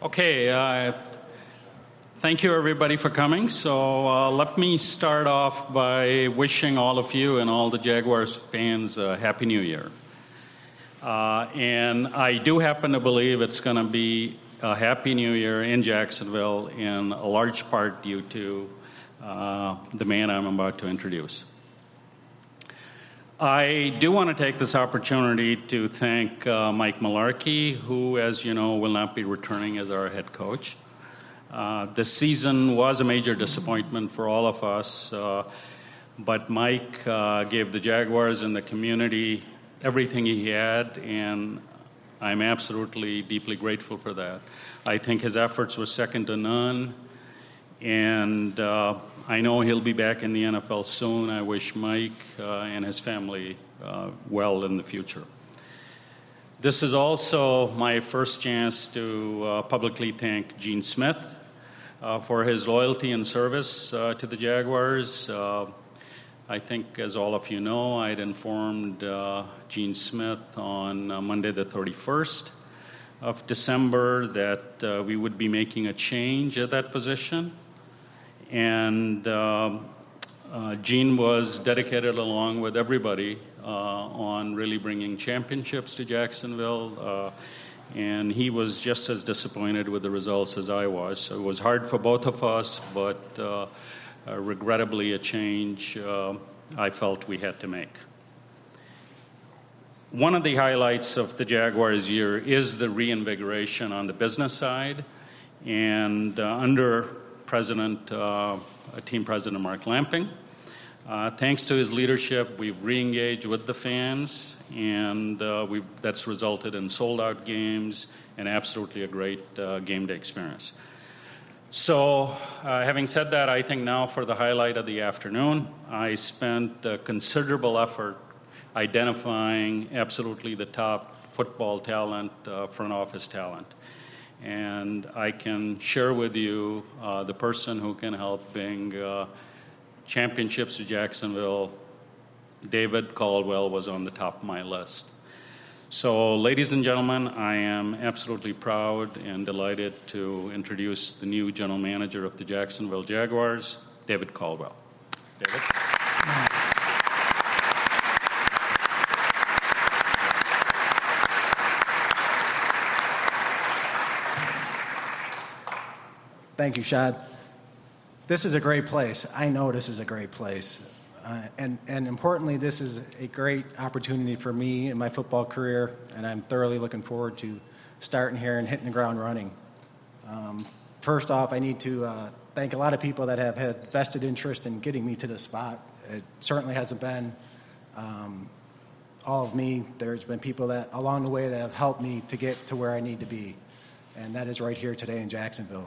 Okay, thank you everybody for coming. So let me start off by wishing all of you and all the Jaguars fans a Happy New Year. And I do happen to believe it's going to be a Happy New Year in Jacksonville in a large part due to the man I'm about to introduce. I do want to take this opportunity to thank Mike Mularkey, who, as you know, will not be returning as our head coach. This season was a major disappointment for all of us, but Mike gave the Jaguars and the community everything he had, and I'm absolutely deeply grateful for that. I think his efforts were second to none, and I know he'll be back in the NFL soon. I wish Mike and his family well in the future. This is also my first chance to publicly thank Gene Smith for his loyalty and service to the Jaguars. I think, as all of you know, I'd informed Gene Smith on Monday the 31st of December that we would be making a change at that position. And Gene was dedicated, along with everybody, on really bringing championships to Jacksonville. And he was just as disappointed with the results as I was. So it was hard for both of us, but regrettably a change I felt we had to make. One of the highlights of the Jaguars year is the reinvigoration on the business side. And under Team President Mark Lamping, thanks to his leadership, we've re-engaged with the fans, and that's resulted in sold-out games and absolutely a great game day experience. So, having said that, I think now for the highlight of the afternoon, I spent considerable effort identifying absolutely the top football talent, front office talent. And I can share with you the person who can help bring championships to Jacksonville. David Caldwell was on the top of my list. So, ladies and gentlemen, I am absolutely proud and delighted to introduce the new general manager of the Jacksonville Jaguars, David Caldwell. David? Thank you, Shad. This is a great place. I know this is a great place. And importantly, this is a great opportunity for me in my football career, and I'm thoroughly looking forward to starting here and hitting the ground running. First off, I need to thank a lot of people that have had vested interest in getting me to this spot. It certainly hasn't been all of me. There's been people that along the way that have helped me to get to where I need to be, and that is right here today in Jacksonville.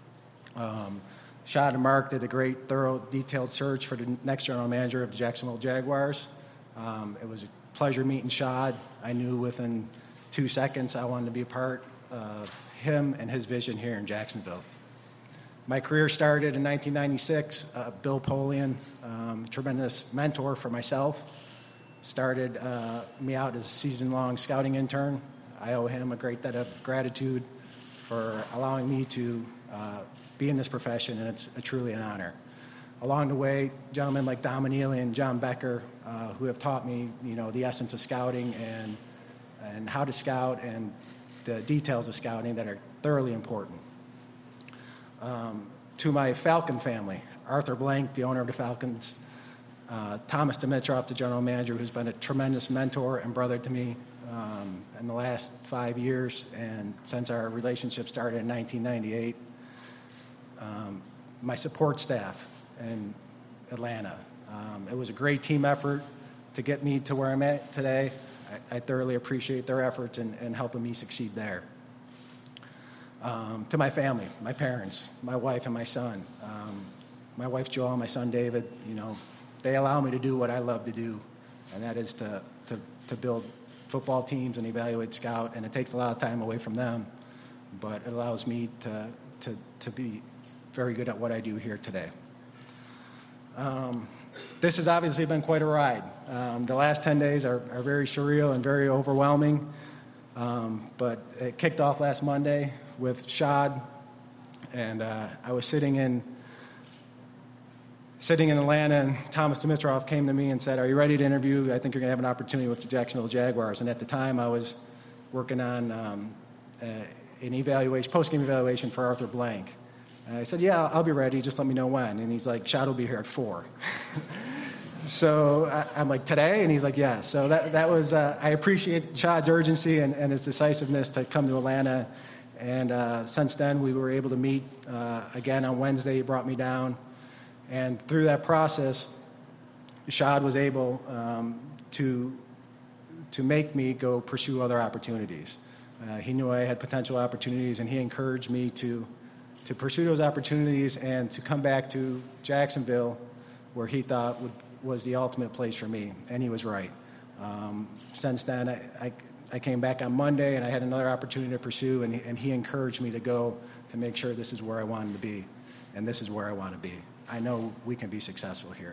Shad and Mark did a great, thorough, detailed search for the next general manager of the Jacksonville Jaguars. It was a pleasure meeting Shad. I knew within 2 seconds I wanted to be a part of him and his vision here in Jacksonville. My career started in 1996. Bill Polian, tremendous mentor for myself, started me out as a season-long scouting intern. I owe him a great debt of gratitude for allowing me to be in this profession, and it's truly an honor. Along the way, gentlemen like Don Manili and John Becker, who have taught me, the essence of scouting and how to scout and the details of scouting that are thoroughly important. To my Falcon family, Arthur Blank, the owner of the Falcons, Thomas Dimitrov, the general manager, who's been a tremendous mentor and brother to me in the last 5 years and since our relationship started in 1998. My support staff in Atlanta. It was a great team effort to get me to where I'm at today. I thoroughly appreciate their efforts in helping me succeed there. To my family, my parents, my wife and my son. My wife Joelle and my son David, they allow me to do what I love to do, and that is to build football teams and evaluate scout, and it takes a lot of time away from them, but it allows me to be very good at what I do here today. This has obviously been quite a ride. The last 10 days are very surreal and very overwhelming. But it kicked off last Monday with Shad, and I was sitting in Atlanta, and Thomas Dimitrov came to me and said, "Are you ready to interview? I think you're going to have an opportunity with the Jacksonville Jaguars." And at the time, I was working on an post-game evaluation for Arthur Blank. And I said, "Yeah, I'll be ready. Just let me know when." And he's like, "Shad will be here at 4." So I'm like, "Today?" And he's like, "Yeah." So that was I appreciate Shad's urgency and his decisiveness to come to Atlanta. And since then, we were able to meet again on Wednesday. He brought me down. And through that process, Shad was able to make me go pursue other opportunities. He knew I had potential opportunities, and he encouraged me to pursue those opportunities and to come back to Jacksonville, where he thought was the ultimate place for me, and he was right. Since then, I came back on Monday, and I had another opportunity to pursue, and he encouraged me to go to make sure this is where I wanted to be, and this is where I want to be. I know we can be successful here.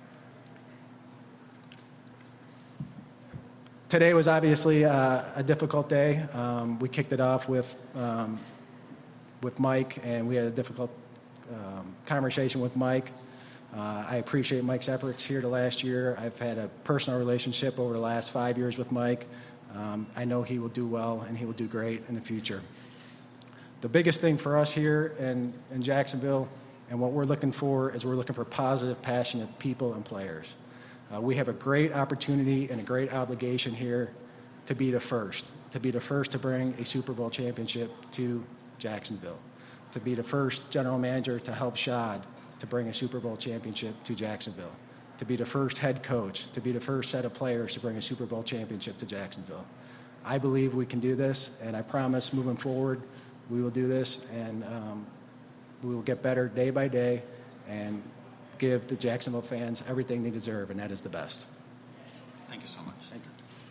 Today was obviously a difficult day. We kicked it off with Mike, and we had a difficult conversation with Mike. I appreciate Mike's efforts here the last year. I've had a personal relationship over the last 5 years with Mike. I know he will do well, and he will do great in the future. The biggest thing for us here in Jacksonville, and what we're looking for, is we're looking for positive, passionate people and players. We have a great opportunity and a great obligation here to be the first to bring a Super Bowl championship to Jacksonville, to be the first general manager to help Shad to bring a Super Bowl championship to Jacksonville, to be the first head coach, to be the first set of players to bring a Super Bowl championship to Jacksonville. I believe we can do this, and I promise moving forward we will do this, and we will get better day by day and give the Jacksonville fans everything they deserve, and that is the best. Thank you so much. Thank you.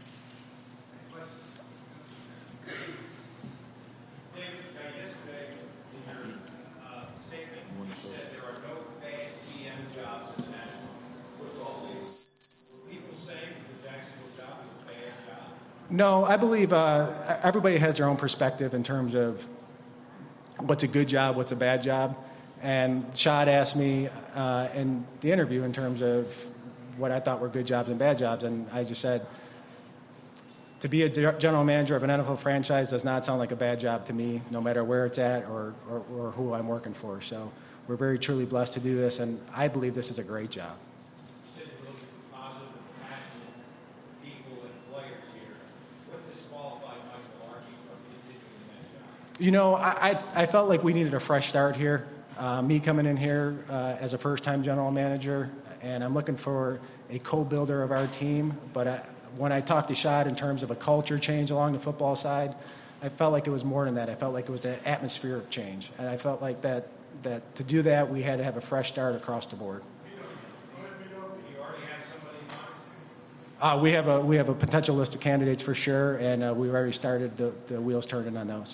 David, yesterday in your statement, you said there are no bad GM jobs in the National Football League. Were people saying that the Jacksonville job is a bad job? No, I believe everybody has their own perspective in terms of what's a good job, what's a bad job. And Shad asked me in the interview in terms of what I thought were good jobs and bad jobs, and I just said, to be a general manager of an NFL franchise does not sound like a bad job to me, no matter where it's at or who I'm working for. So we're very truly blessed to do this, and I believe this is a great job. You said you're looking for positive and passionate people and players here. What disqualified Mike Mularkey from continuing that job? You know, I felt like we needed a fresh start here. Me coming in here as a first-time general manager, and I'm looking for a co-builder of our team. But when I talked to Shad in terms of a culture change along the football side, I felt like it was more than that. I felt like it was an atmospheric change, and I felt like that to do that, we had to have a fresh start across the board. Do you already have somebody in mind? We have a potential list of candidates for sure, and we've already started the wheels turning on those.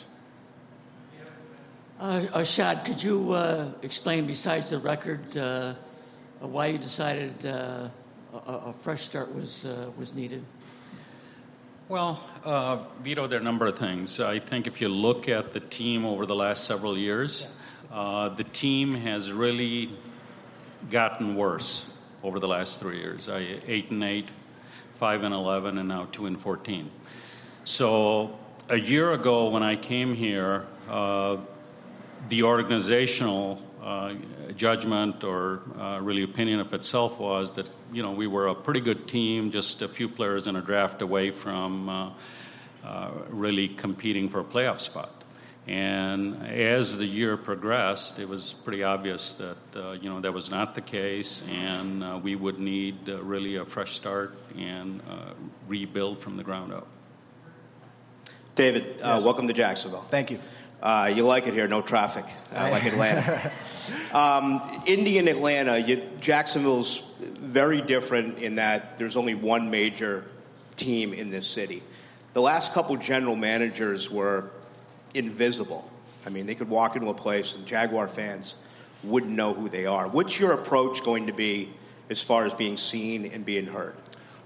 Shad, could you explain, besides the record, why you decided a fresh start was needed? Well, Vito, there are a number of things. I think if you look at the team over the last several years, the team has really gotten worse over the last 3 years. 8-8, 5-11, and now 2-14. So a year ago when I came here, the organizational judgment or really opinion of itself was that, you know, we were a pretty good team, just a few players in a draft away from really competing for a playoff spot. And as the year progressed, it was pretty obvious that, you know, that was not the case, and we would need really a fresh start and rebuild from the ground up. David, Yes. Welcome to Jacksonville. Thank you. You like it here, no traffic, like Atlanta. Indy and Atlanta, Jacksonville's very different in that there's only one major team in this city. The last couple general managers were invisible. I mean, they could walk into a place and Jaguar fans wouldn't know who they are. What's your approach going to be as far as being seen and being heard?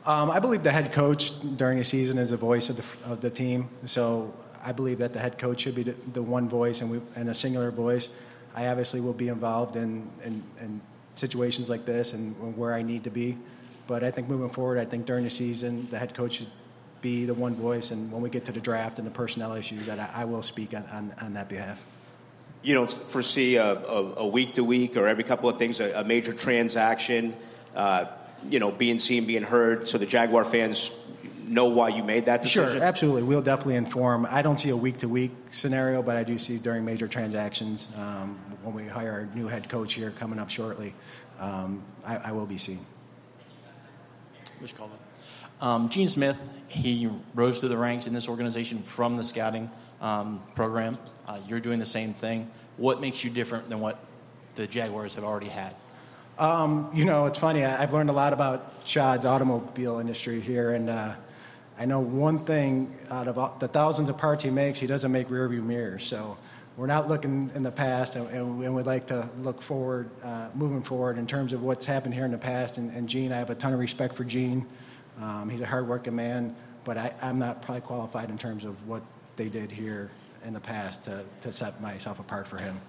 I believe the head coach during the season is the voice of the team. So I believe that the head coach should be the one voice and a singular voice. I obviously will be involved in situations like this and where I need to be. But I think moving forward, I think during the season, the head coach should be the one voice. And when we get to the draft and the personnel issues, that I will speak on that behalf. You don't foresee a week-to-week or every couple of things, a major transaction, being seen, being heard, so the Jaguar fans know why you made that decision? Sure, absolutely. We'll definitely inform. I don't see a week-to-week scenario, but I do see during major transactions, when we hire our new head coach here coming up shortly, I will be seen. Which call Gene Smith, he rose through the ranks in this organization from the scouting program. You're doing the same thing. What makes you different than what the Jaguars have already had? It's funny. I've learned a lot about Shad's automobile industry here, and I know one thing: out of the thousands of parts he makes, he doesn't make rearview mirrors. So we're not looking in the past, and we'd like to look forward, moving forward in terms of what's happened here in the past. And Gene, I have a ton of respect for Gene. He's a hardworking man, but I'm not probably qualified in terms of what they did here in the past to set myself apart for him.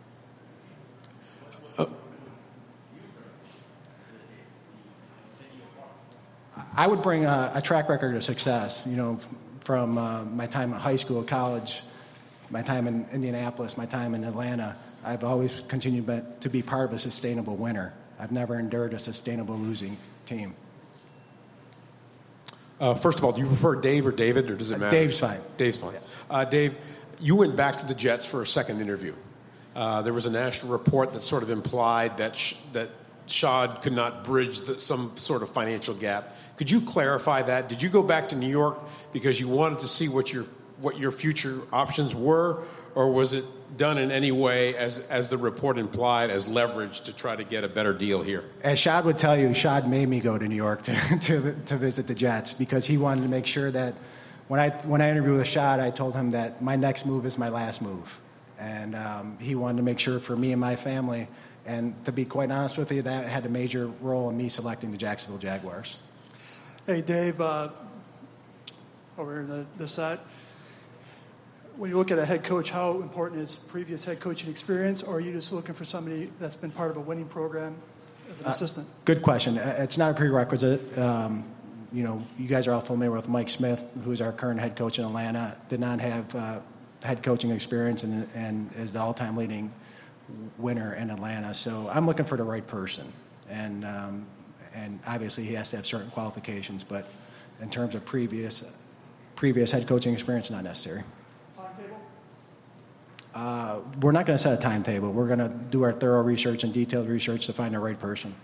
I would bring a track record of success, from my time in high school, college, my time in Indianapolis, my time in Atlanta. I've always continued to be part of a sustainable winner. I've never endured a sustainable losing team. First of all, do you prefer Dave or David, or does it matter? Dave's fine. Dave's fine. Yeah. Dave, you went back to the Jets for a second interview. There was a national report that sort of implied that Shad could not bridge some sort of financial gap. Could you clarify that? Did you go back to New York because you wanted to see what your future options were, or was it done in any way, as the report implied, as leverage to try to get a better deal here? As Shad would tell you, Shad made me go to New York to visit the Jets because he wanted to make sure that when I interviewed with Shad, I told him that my next move is my last move. And he wanted to make sure for me and my family. And to be quite honest with you, that had a major role in me selecting the Jacksonville Jaguars. Hey, Dave, over in this side, when you look at a head coach, how important is previous head coaching experience, or are you just looking for somebody that's been part of a winning program as an assistant? Good question. It's not a prerequisite. You guys are all familiar with Mike Smith, who's our current head coach in Atlanta, did not have head coaching experience and is the all-time leading winner in Atlanta. So I'm looking for the right person. And obviously he has to have certain qualifications, but in terms of previous head coaching experience, not necessary. We're not going to set a timetable. We're going to do our thorough research and detailed research to find the right person.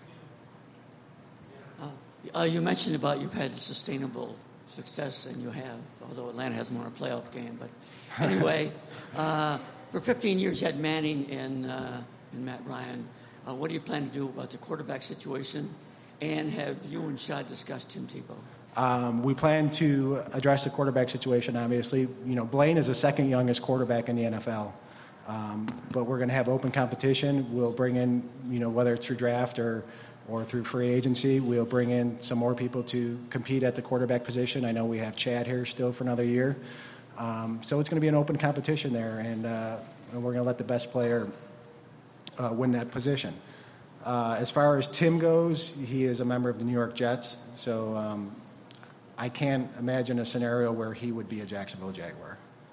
You mentioned about you've had sustainable success, and you have, although Atlanta hasn't won a playoff game. But anyway, for 15 years you had Manning and Matt Ryan. What do you plan to do about the quarterback situation? And have you and Shad discussed Tim Tebow? We plan to address the quarterback situation, obviously. Blaine is the second youngest quarterback in the NFL. But we're going to have open competition. We'll bring in, whether it's through draft or through free agency, we'll bring in some more people to compete at the quarterback position. I know we have Chad here still for another year. So it's going to be an open competition there, and we're going to let the best player win that position. As far as Tim goes, he is a member of the New York Jets, so I can't imagine a scenario where he would be a Jacksonville Jaguar.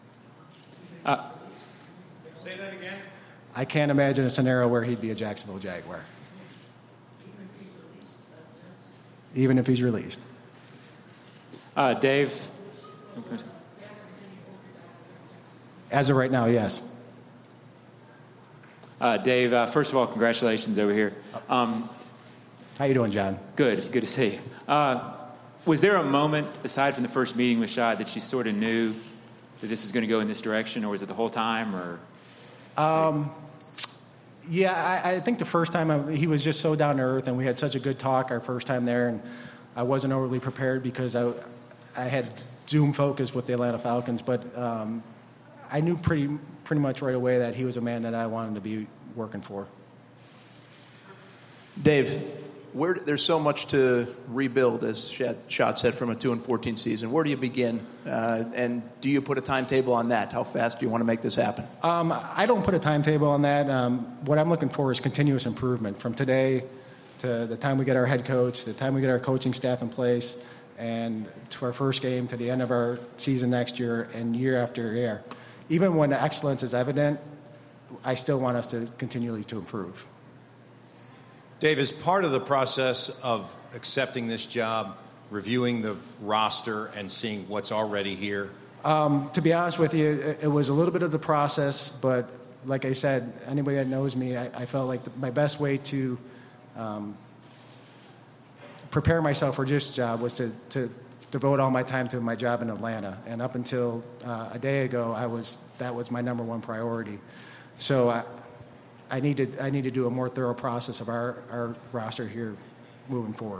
Say that again? I can't imagine a scenario where he'd be a Jacksonville Jaguar. Even if he's released. Dave? As of right now, yes. Dave, first of all, congratulations over here. How you doing, John? Good to see you. Was there a moment, aside from the first meeting with Shad, that you sort of knew that this was going to go in this direction, or was it the whole time? Or Yeah, I think the first time he was just so down to earth, and we had such a good talk our first time there, and I wasn't overly prepared because I had Zoom focus with the Atlanta Falcons, but I knew pretty much right away that he was a man that I wanted to be working for. Dave, there's so much to rebuild, as Shad said, from a 2-14 season. Where do you begin? And do you put a timetable on that? How fast do you want to make this happen? I don't put a timetable on that. What I'm looking for is continuous improvement from today to the time we get our head coach, the time we get our coaching staff in place, and to our first game, to the end of our season next year, and year after year. Even when the excellence is evident, I still want us to continually to improve. Dave, as part of the process of accepting this job, reviewing the roster and seeing what's already here? To be honest with you, it was a little bit of the process, but like I said, anybody that knows me, I felt like my best way to prepare myself for this job was to devote all my time to my job in Atlanta. And up until a day ago, that was my number one priority. So I need to do a more thorough process of our roster here moving forward.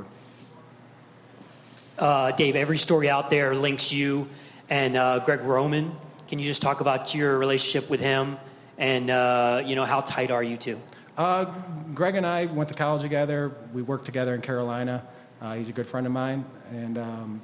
Dave, every story out there links you and Greg Roman. Can you just talk about your relationship with him and how tight are you two? Greg and I went to college together. We worked together in Carolina. He's a good friend of mine, and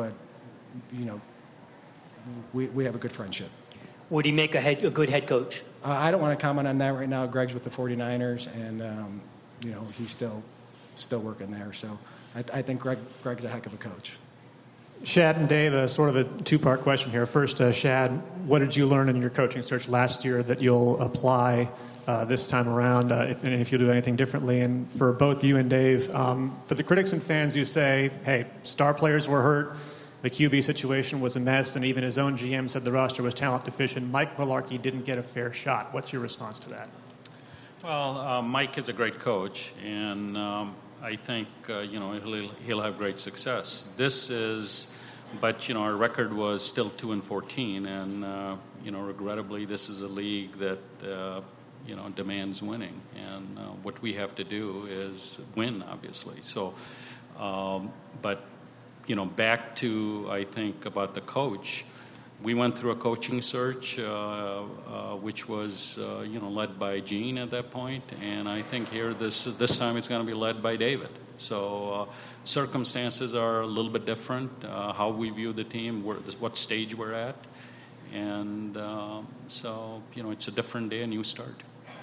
we have a good friendship. Would he make a good head coach? I don't want to comment on that right now. Greg's with the 49ers, and he's still working there. So I think Greg's a heck of a coach. Shad and Dave, sort of a two-part question here. First, Shad, what did you learn in your coaching search last year that you'll apply this time around, if you'll do anything differently? And for both you and Dave, for the critics and fans, you say, hey, star players were hurt. The QB situation was a mess, and even his own GM said the roster was talent deficient. Mike Mularkey didn't get a fair shot. What's your response to that? Well, Mike is a great coach, and I think he'll have great success. But our record was still 2-14, and regrettably, this is a league that demands winning, and what we have to do is win, obviously. So, but. Back to, I think, about the coach. We went through a coaching search, which was, led by Gene at that point, and I think here this time it's going to be led by David. So circumstances are a little bit different, how we view the team, what stage we're at, and so it's a different day, a new start.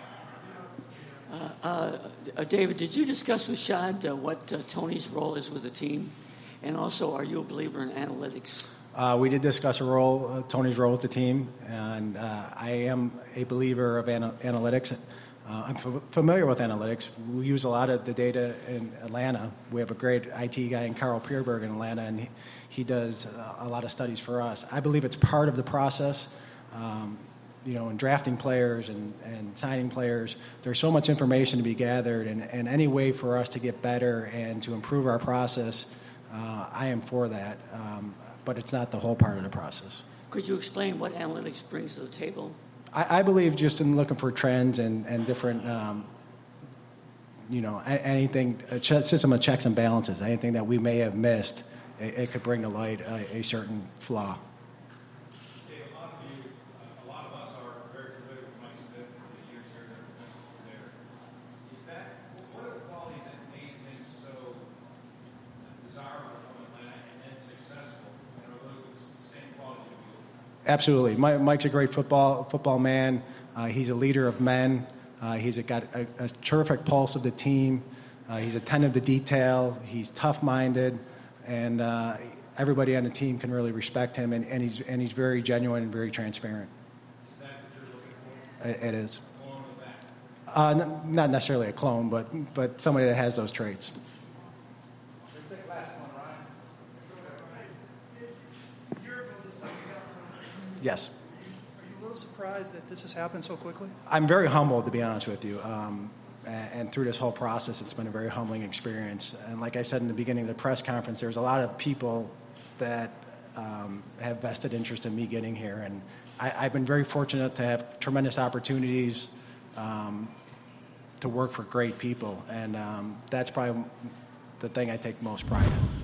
David, did you discuss with Shad what Tony's role is with the team? And also, are you a believer in analytics? We did discuss Tony's role with the team, and I am a believer of analytics. I'm familiar with analytics. We use a lot of the data in Atlanta. We have a great IT guy in Carl Pierberg in Atlanta, and he does a lot of studies for us. I believe it's part of the process. In drafting players and signing players, there's so much information to be gathered, and any way for us to get better and to improve our process, I am for that, but it's not the whole part of the process. Could you explain what analytics brings to the table? I believe just in looking for trends and different, anything, a system of checks and balances, anything that we may have missed, it could bring to light a certain flaw. Dave, a lot of us are very familiar with Mike Smith and his years here as defensive coordinator. What are the qualities that made him so desirable from Atlanta and then successful? And are those the same qualities you feel? Absolutely. Mike's a great football man. He's a leader of men. He's got a terrific pulse of the team. He's attentive to detail. He's tough-minded, and everybody on the team can really respect him. And he's very genuine and very transparent. Is that what you're looking for? It is. A clone of that? Not necessarily a clone, but somebody that has those traits. Yes. Are you a little surprised that this has happened so quickly? I'm very humbled, to be honest with you. And through this whole process, it's been a very humbling experience. And like I said in the beginning of the press conference, there's a lot of people that have vested interest in me getting here. And I've been very fortunate to have tremendous opportunities to work for great people. And that's probably the thing I take most pride in.